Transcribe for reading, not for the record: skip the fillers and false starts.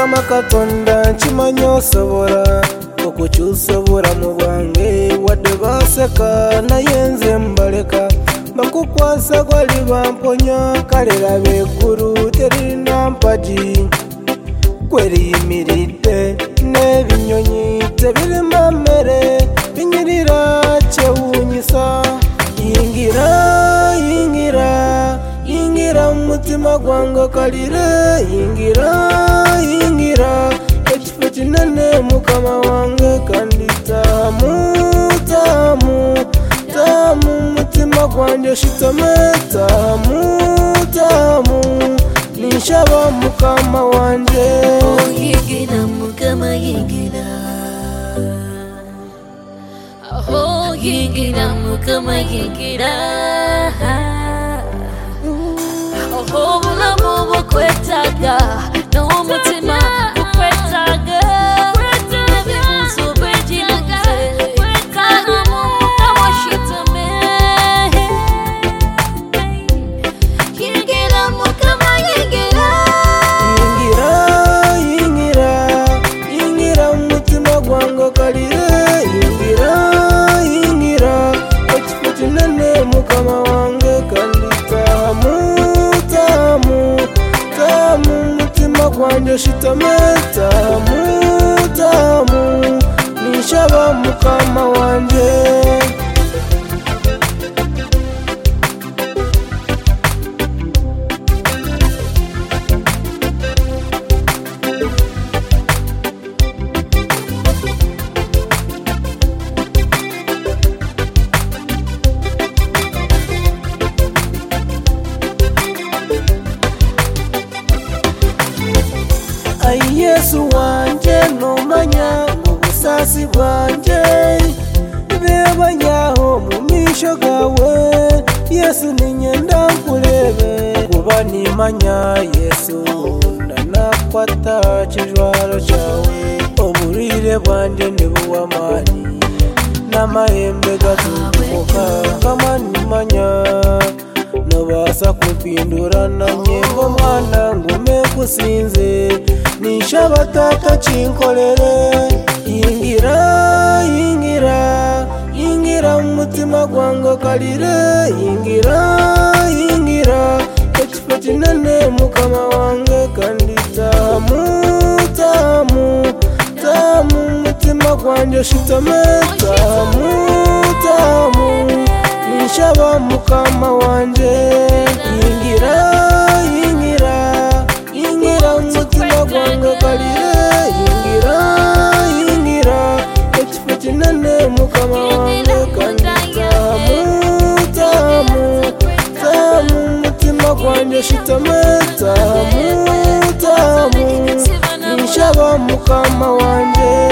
mukama katonda nkimanyi osobora okukyusa obulamu bwange wadde baseka naye nze mbaleka bakukwasa gwali bamponya kale laba eggulu terina mpagi kweriyimiridde n'ebinyonyi tebirima mmere binyirira kyewuunyisa yingira yingira yingira mu mutima gwange kalire yingira yingira ekifo kinene mukama wange kandi taamu taamu taamu mutima gwange shitame taamu taamu ninshaba mukama wanje yingira mukama yingira yingira mukama yingira obulamu bukwetaaga n'omutima gukwetaaga ebibuuzo bwegimuze taamu tawashitame yingira mukama yingira yingira yingira yingira mu mutima gwange kalire yingira yingira ekifo kinene mukama wange kandi taamu taamu taamu mutima gwange shitame taamu taamu ninshaba mukama wanje Yesu wanje nomanya obusasi bwanje bebanyaho mu misho gawe Yesu ninyenda nkulebe kuba nimanya Yesu ndanakwata kijwaro cyawe oburire bwanje nibuwamani n'amahembe gatukuka kama nimanya nobasa kumpindura na nyembo mwana ngume kusinze ninshaba tata kinkolere yingira yingira yingira mu mutima gwange kalire yingira yingira ekifo kinene mukama wange kandi taamu taamu taamu mutima gwange shitame taamu taamu ninshaba mukama wanje yingira yingira yingira mu mutima gwange kalire yingira yingira ekifo kinene mukama wange kandi taamu taamu taamu mutima gwange shitame taamu taamu ninshaba mukama wanje